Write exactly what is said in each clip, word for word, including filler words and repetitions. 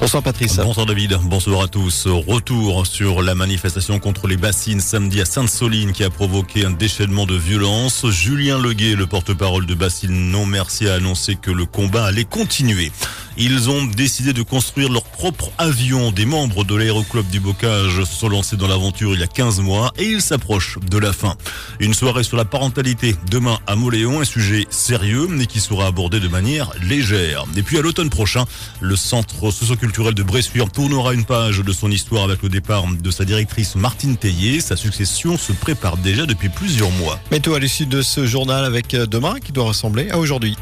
Bonsoir Patrice. Bonsoir David, bonsoir à tous. Retour sur la manifestation contre les bassines samedi à Sainte-Soline qui a provoqué un déchaînement de violence. Julien Leguet, le porte-parole de Bassines Non Merci, a annoncé que le combat allait continuer. Ils ont décidé de construire leur propre avion. Des membres de l'aéroclub du Bocage se sont lancés dans l'aventure il y a quinze mois et ils s'approchent de la fin. Une soirée sur la parentalité demain à Mauléon, un sujet sérieux mais qui sera abordé de manière légère. Et puis à l'automne prochain, le centre socio-culturel de Bressuire tournera une page de son histoire avec le départ de sa directrice Martine Tellier. Sa succession se prépare déjà depuis plusieurs mois. Météo à l'issue de ce journal avec demain qui doit ressembler à aujourd'hui.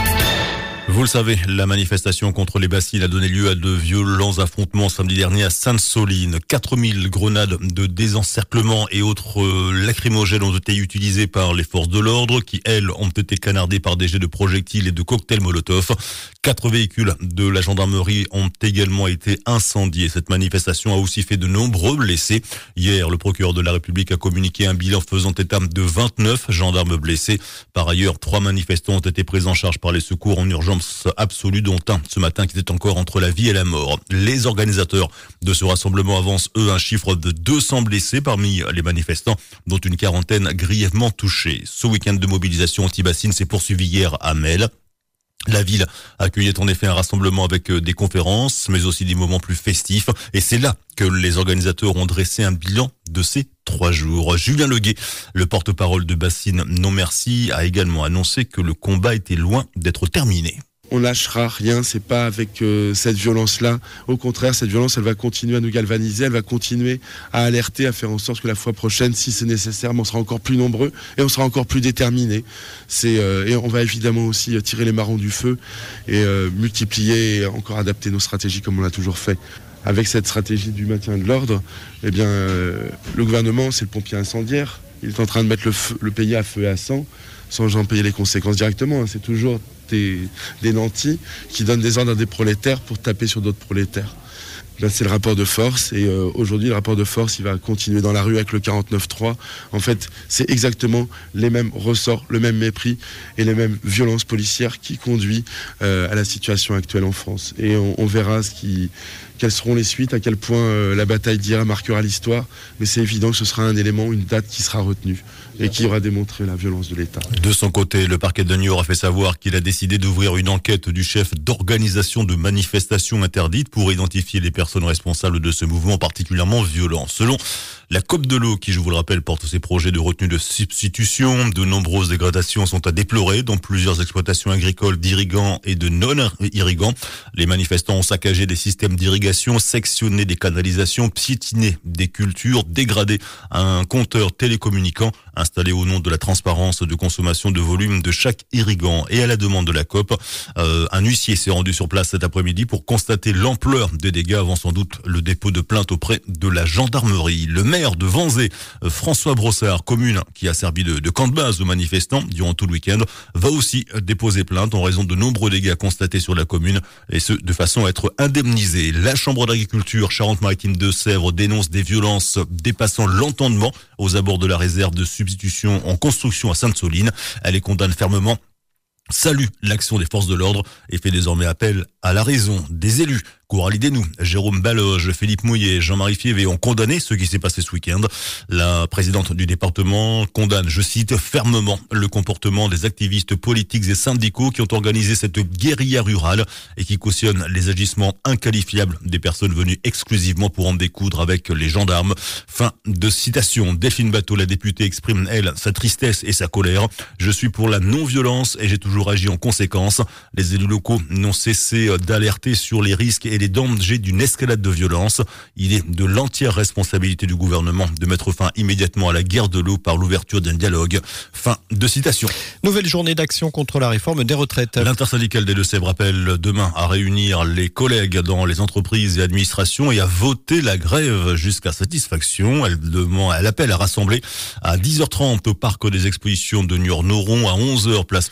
Vous le savez, la manifestation contre les bassines a donné lieu à de violents affrontements samedi dernier à Sainte-Soline. quatre mille grenades de désencerclement et autres lacrymogènes ont été utilisées par les forces de l'ordre qui, elles, ont été canardées par des jets de projectiles et de cocktails Molotov. Quatre véhicules de la gendarmerie ont également été incendiés. Cette manifestation a aussi fait de nombreux blessés. Hier, le procureur de la République a communiqué un bilan faisant état de vingt-neuf gendarmes blessés. Par ailleurs, trois manifestants ont été pris en charge par les secours en urgence absolue, dont un ce matin qui était encore entre la vie et la mort. Les organisateurs de ce rassemblement avancent, eux, un chiffre de deux cents blessés parmi les manifestants, dont une quarantaine grièvement touchés. Ce week-end de mobilisation anti-bassine s'est poursuivi hier à Melle. La ville accueillait en effet un rassemblement avec des conférences, mais aussi des moments plus festifs. Et c'est là que les organisateurs ont dressé un bilan de ces trois jours. Julien Leguet, le porte-parole de Bassines Non Merci, a également annoncé que le combat était loin d'être terminé. On lâchera rien, c'est pas avec euh, cette violence-là. Au contraire, cette violence, elle va continuer à nous galvaniser, elle va continuer à alerter, à faire en sorte que la fois prochaine, si c'est nécessaire, on sera encore plus nombreux et on sera encore plus déterminés. C'est, euh, et on va évidemment aussi tirer les marrons du feu et euh, multiplier et encore adapter nos stratégies comme on l'a toujours fait. Avec cette stratégie du maintien de l'ordre, eh bien, euh, le gouvernement, c'est le pompier incendiaire. Il est en train de mettre le, feu, le pays à feu et à sang, sans en payer les conséquences directement. Hein. C'est toujours des, des nantis qui donnent des ordres à des prolétaires pour taper sur d'autres prolétaires. Là, c'est le rapport de force et euh, aujourd'hui, le rapport de force, il va continuer dans la rue avec le quarante-neuf trois. En fait, c'est exactement les mêmes ressorts, le même mépris et les mêmes violences policières qui conduisent euh, à la situation actuelle en France. Et on, on verra ce qui, quelles seront les suites, à quel point euh, la bataille d'hier marquera l'histoire. Mais c'est évident que ce sera un élément, une date qui sera retenue et qui aura démontré la violence de l'État. De son côté, le parquet de Niort a fait savoir qu'il a décidé d'ouvrir une enquête du chef d'organisation de manifestations interdites pour identifier les personnes responsables de ce mouvement particulièrement violent. Selon la COP de l'eau, qui, je vous le rappelle, porte ses projets de retenue de substitution, de nombreuses dégradations sont à déplorer dans plusieurs exploitations agricoles d'irrigants et de non-irrigants. Les manifestants ont saccagé des systèmes d'irrigation, sectionné des canalisations, piétiné des cultures, dégradé un compteur télécommunicant installé au nom de la transparence de consommation de volume de chaque irrigant. Et à la demande de la COP, euh, un huissier s'est rendu sur place cet après-midi pour constater l'ampleur des dégâts avant sans doute le dépôt de plainte auprès de la gendarmerie. Le maire de Vanzé, François Brossard, commune qui a servi de, de camp de base aux manifestants durant tout le week-end, va aussi déposer plainte en raison de nombreux dégâts constatés sur la commune et ce, de façon à être indemnisé. La Chambre d'agriculture Charente-Maritime de Sèvres dénonce des violences dépassant l'entendement aux abords de la réserve de substitution en construction à Sainte-Soline. Elle les condamne fermement, salue l'action des forces de l'ordre et fait désormais appel à la raison des élus. Coralie Desnoux, Jérôme Baloge, Philippe Mouillet, Jean-Marie Fievé ont condamné ce qui s'est passé ce week-end. La présidente du département condamne, je cite, fermement le comportement des activistes politiques et syndicaux qui ont organisé cette guérilla rurale et qui cautionnent les agissements inqualifiables des personnes venues exclusivement pour en découdre avec les gendarmes. Fin de citation. Delphine Bateau, la députée, exprime, elle, sa tristesse et sa colère. Je suis pour la non-violence et j'ai toujours agi en conséquence. Les élus locaux n'ont cessé d'alerter sur les risques et les dangers d'une escalade de violence. Il est de l'entière responsabilité du gouvernement de mettre fin immédiatement à la guerre de l'eau par l'ouverture d'un dialogue. Fin de citation. Nouvelle journée d'action contre la réforme des retraites. L'intersyndicale des Deux-Sèvres appelle demain à réunir les collègues dans les entreprises et administrations et à voter la grève jusqu'à satisfaction. Elle demande, elle appelle à rassembler à dix heures trente au parc des expositions de Niort-Noron, à onze heures place Flandre d'un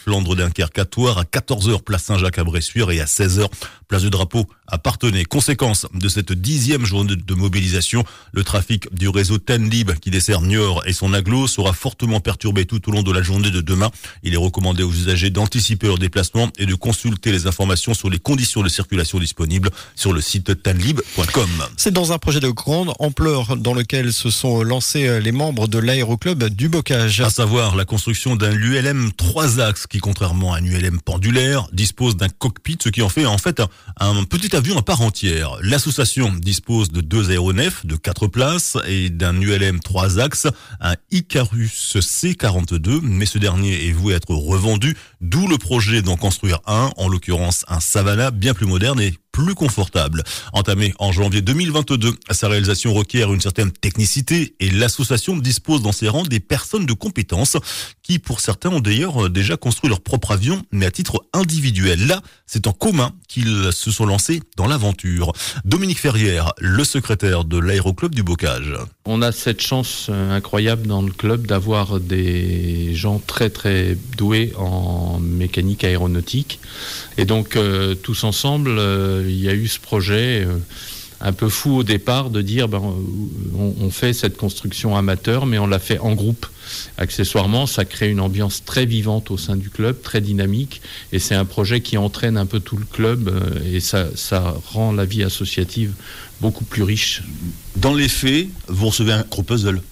Dunkerque à Thouars, à quatorze heures place Saint-Jacques à Bressuire et à seize heures place de Drapeau à Parthenay. Conséquence de cette dixième journée de mobilisation, le trafic du réseau Tenlib qui dessert Niort et son agglo sera fortement perturbé tout au long de la journée de demain. Il est recommandé aux usagers d'anticiper leur déplacement et de consulter les informations sur les conditions de circulation disponibles sur le site tenlib point com. C'est dans un projet de grande ampleur dans lequel se sont lancés les membres de l'aéroclub du Bocage. À savoir la construction d'un U L M trois axes qui, contrairement à un U L M pendulaire, dispose d'un cockpit, ce qui en fait en fait un, un petit avion à part entière. L'association dispose de deux aéronefs de quatre places et d'un U L M trois axes, un Icarus C quarante-deux, mais ce dernier est voué à être revendu, d'où le projet d'en construire un, en l'occurrence un Savannah bien plus moderne et plus confortable. Entamé en janvier deux mille vingt-deux, sa réalisation requiert une certaine technicité et l'association dispose dans ses rangs des personnes de compétences qui, pour certains, ont d'ailleurs déjà construit leur propre avion, mais à titre individuel. Là, c'est en commun qu'ils se sont lancés dans l'aventure. Dominique Ferrière, le secrétaire de l'aéroclub du Bocage. On a cette chance incroyable dans le club d'avoir des gens très très doués en mécanique aéronautique. Et donc, euh, tous ensemble, euh, il y a eu ce projet euh, un peu fou au départ de dire ben, on, on fait cette construction amateur, mais on l'a fait en groupe. Accessoirement, ça crée une ambiance très vivante au sein du club, très dynamique, et c'est un projet qui entraîne un peu tout le club, euh, et ça, ça rend la vie associative beaucoup plus riche. Dans les faits, vous recevez un gros puzzle.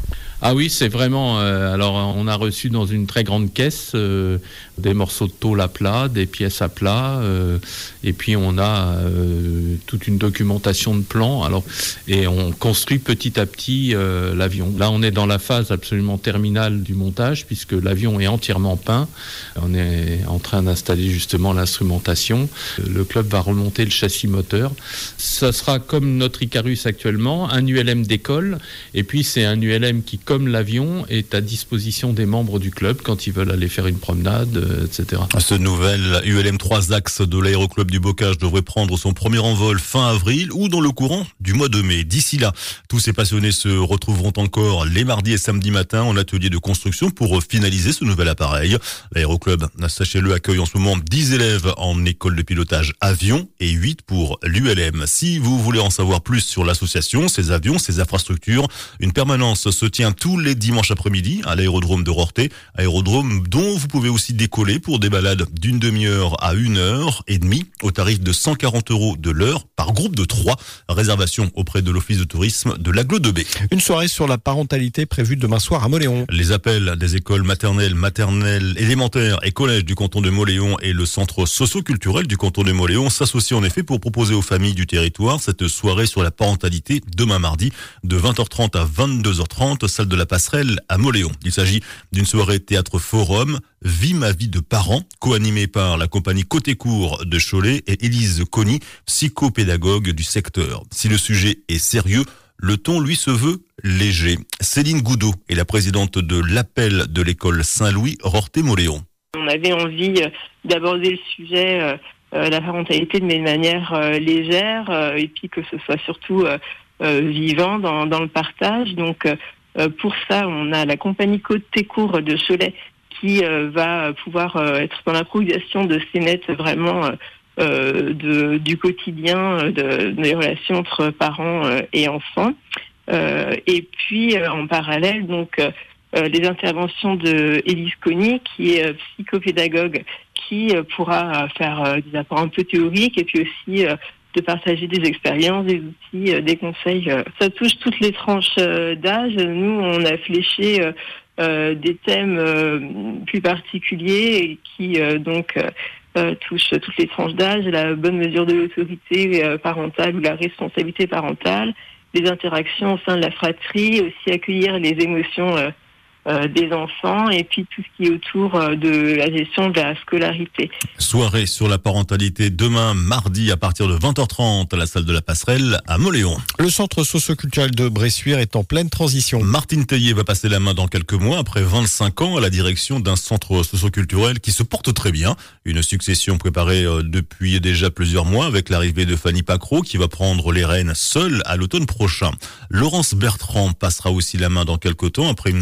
Ah oui, c'est vraiment... Euh, alors, on a reçu dans une très grande caisse euh, des morceaux de tôle à plat, des pièces à plat, euh, et puis on a euh, toute une documentation de plans. Alors, et on construit petit à petit euh, l'avion. Là, on est dans la phase absolument terminale du montage, puisque l'avion est entièrement peint. On est en train d'installer justement l'instrumentation. Le club va remonter le châssis moteur. Ça sera comme notre Icarus actuellement, un U L M d'école, et puis c'est un U L M qui, comme l'avion, est à disposition des membres du club quand ils veulent aller faire une promenade, euh, et cetera. Ce nouvel U L M trois axes de l'aéroclub du Bocage devrait prendre son premier envol fin avril ou dans le courant du mois de mai. D'ici là, tous ces passionnés se retrouveront encore les mardis et samedis matins en atelier de construction pour finaliser ce nouvel appareil. L'aéroclub, sachez-le, accueille en ce moment dix élèves en école de pilotage avion et huit pour l'U L M. Si vous voulez en savoir plus sur l'association, ses avions, ses infrastructures, une permanence se tient tous les dimanches après-midi à l'aérodrome de Rorthais, aérodrome dont vous pouvez aussi décoller pour des balades d'une demi-heure à une heure et demie au tarif de cent quarante euros de l'heure par groupe de trois. Réservation auprès de l'office de tourisme de l'Agglo de B. Une soirée sur la parentalité prévue demain soir à Mauléon. Les appels des écoles maternelles, maternelles, élémentaires et collèges du canton de Mauléon et le centre socio-culturel du canton de Mauléon s'associent en effet pour proposer aux familles du territoire cette soirée sur la parentalité demain mardi de vingt heures trente à vingt-deux heures trente, salle de la Passerelle à Mauléon. Il s'agit d'une soirée théâtre forum, Vie ma vie de parent, co-animée par la compagnie Côté Court de Cholet et Élise Conny, psychopédagogue du secteur. Si le sujet est sérieux, le ton, lui, se veut léger. Céline Goudot est la présidente de l'appel de l'école Saint-Louis Rorthais-Mauléon. On avait envie d'aborder le sujet, euh, euh, la parentalité, de manière euh, légère, euh, et puis que ce soit surtout euh, euh, vivant dans, dans le partage. Donc, euh, pour ça, on a la compagnie Côté Court de Cholet qui euh, va pouvoir euh, être dans l'improvisation de scénettes vraiment euh, euh, de, du quotidien, de, des relations entre parents euh, et enfants. Euh, et puis, euh, en parallèle, donc, euh, les interventions de Élise Conny, qui est euh, psychopédagogue, qui euh, pourra faire euh, des apports un peu théoriques et puis aussi euh, de partager des expériences, des outils, euh, des conseils. Euh. Ça touche toutes les tranches euh, d'âge. Nous, on a fléché euh, euh, des thèmes euh, plus particuliers qui euh, donc euh, touchent toutes les tranches d'âge, la bonne mesure de l'autorité euh, parentale ou la responsabilité parentale, les interactions au sein de la fratrie, aussi accueillir les émotions euh, Euh, des enfants et puis tout ce qui est autour euh, de la gestion de la scolarité. Soirée sur la parentalité demain mardi à partir de vingt heures trente à la salle de la Passerelle à Mauléon. Le centre socio-culturel de Bressuire est en pleine transition. Martine Tellier va passer la main dans quelques mois après vingt-cinq ans à la direction d'un centre socio-culturel qui se porte très bien. Une succession préparée euh, depuis déjà plusieurs mois avec l'arrivée de Fanny Pacro qui va prendre les rênes seule à l'automne prochain. Laurence Bertrand passera aussi la main dans quelques temps après une dizaine d'années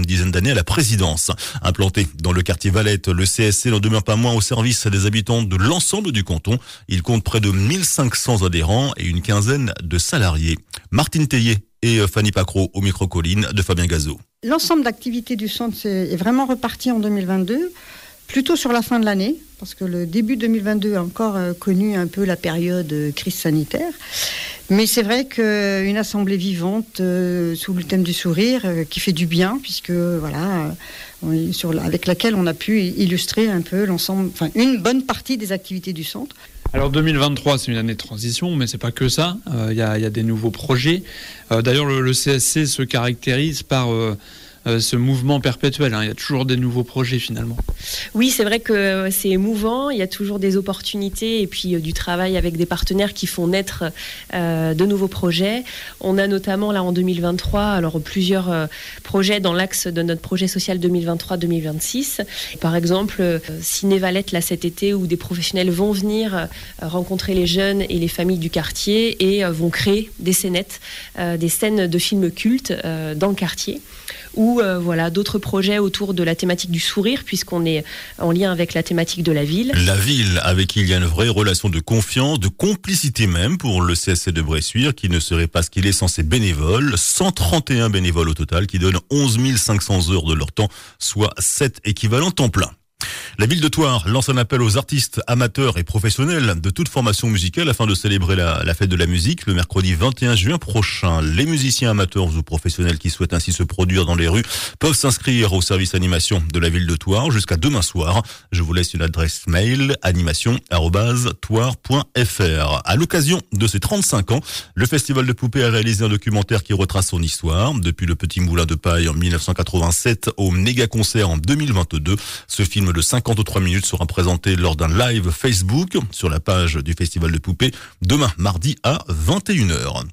à la présidence. Implanté dans le quartier Valette, le C S C n'en demeure pas moins au service des habitants de l'ensemble du canton. Il compte près de mille cinq cents adhérents et une quinzaine de salariés. Martine Théier et Fanny Pacro au micro-colline de Fabien Gazot. L'ensemble d'activités du centre est vraiment reparti en deux mille vingt-deux, plutôt sur la fin de l'année, parce que le début deux mille vingt-deux a encore connu un peu la période crise sanitaire. Mais c'est vrai qu'une assemblée vivante euh, sous le thème du sourire euh, qui fait du bien, puisque voilà, on, sur, avec laquelle on a pu illustrer un peu l'ensemble, enfin une bonne partie des activités du centre. Alors deux mille vingt-trois, c'est une année de transition, mais c'est pas que ça. Il euh, y, y a des nouveaux projets. Euh, d'ailleurs, le, le C S C se caractérise par euh, euh, ce mouvement perpétuel. Il y a toujours des nouveaux projets finalement. Oui, c'est vrai que c'est émouvant. Il y a toujours des opportunités et puis euh, du travail avec des partenaires qui font naître euh, de nouveaux projets. On a notamment là en deux mille vingt-trois, alors plusieurs euh, projets dans l'axe de notre projet social deux mille vingt-trois deux mille vingt-six. Par exemple, euh, Ciné Valette là cet été où des professionnels vont venir euh, rencontrer les jeunes et les familles du quartier et euh, vont créer des scénettes, euh, des scènes de films cultes euh, dans le quartier. Ou euh, voilà d'autres projets autour de la thématique du sourire puisqu'on est en lien avec la thématique de la ville. La ville avec qui il y a une vraie relation de confiance, de complicité même pour le C S C de Bressuire qui ne serait pas ce qu'il est sans ses bénévoles. cent trente et un bénévoles au total qui donnent onze mille cinq cents heures de leur temps, soit sept équivalents temps plein. La ville de Thouars lance un appel aux artistes amateurs et professionnels de toute formation musicale afin de célébrer la, la fête de la musique le mercredi vingt et un juin prochain. Les musiciens amateurs ou professionnels qui souhaitent ainsi se produire dans les rues peuvent s'inscrire au service animation de la ville de Thouars jusqu'à demain soir. Je vous laisse une adresse mail animation arobase thouars point f r. À l'occasion de ses trente-cinq ans, le Festival de Poupées a réalisé un documentaire qui retrace son histoire. Depuis le Petit Moulin de Paille en mille neuf cent quatre-vingt-sept au méga concert en deux mille vingt-deux, ce film de cinquante-trois minutes sera présenté lors d'un live Facebook sur la page du Festival de Poupées demain mardi à vingt et une heures.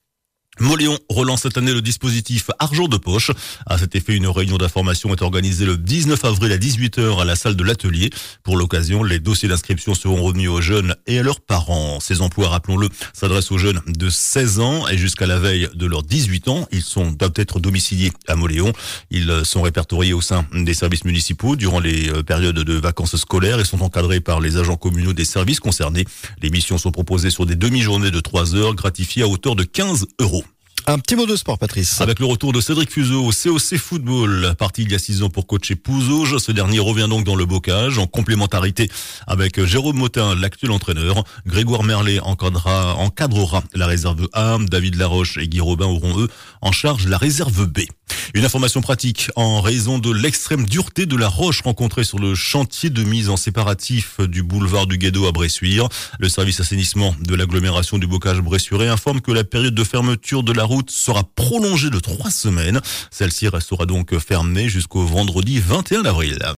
Mauléon relance cette année le dispositif Argent de poche. À cet effet, une réunion d'information est organisée le dix-neuf avril à dix-huit heures à la salle de l'atelier. Pour l'occasion, les dossiers d'inscription seront remis aux jeunes et à leurs parents. Ces emplois, rappelons-le, s'adressent aux jeunes de seize ans et jusqu'à la veille de leurs dix-huit ans. Ils sont, doivent être domiciliés à Mauléon. Ils sont répertoriés au sein des services municipaux durant les périodes de vacances scolaires et sont encadrés par les agents communaux des services concernés. Les missions sont proposées sur des demi-journées de trois heures, gratifiées à hauteur de quinze euros. Un petit mot de sport, Patrice. Avec le retour de Cédric Fuseau au C O C Football, parti il y a six ans pour coacher Pouzauges, ce dernier revient donc dans le bocage en complémentarité avec Jérôme Motin, l'actuel entraîneur. Grégoire Merlet encadrera, encadrera la réserve A, David Laroche et Guy Robin auront eux en charge la réserve B. Une information pratique, en raison de l'extrême dureté de la roche rencontrée sur le chantier de mise en séparatif du boulevard du Guédo à Bressuire, le service assainissement de l'agglomération du bocage bressuirais informe que la période de fermeture de la route sera prolongée de trois semaines. Celle-ci restera donc fermée jusqu'au vendredi vingt et un avril.